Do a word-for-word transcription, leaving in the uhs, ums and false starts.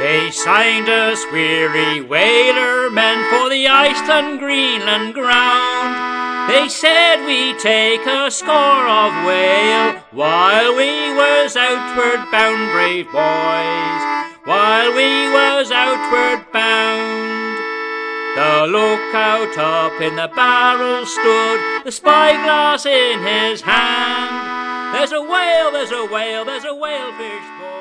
They signed us weary whaler men for the Iceland Greenland ground. They said we'd take a score of whale while we was outward bound, brave boys, while we was outward bound. The lookout up in the barrel stood, the spyglass in his hand. There's a whale, there's a whale, there's a whalefish, boy.